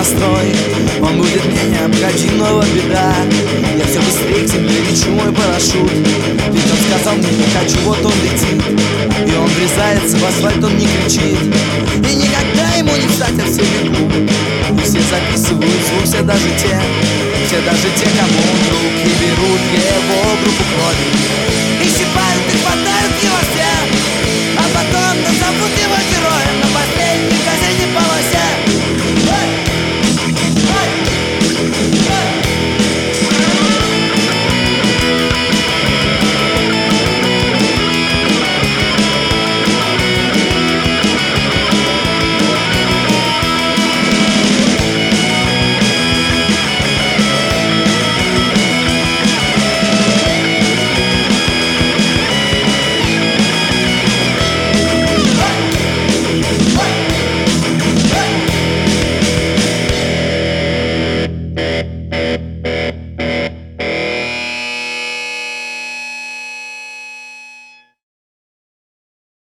настрой. Он будет мне необходим, но вот беда, я все быстрее к земле лечу, мой парашют. Ведь он сказал мне не хочу, вот он летит, и он врезается в асфальт, он не кричит. И никогда ему не встать, а все бегут, и все записывают звук, все даже те, кому он друг, и берут его группу крови.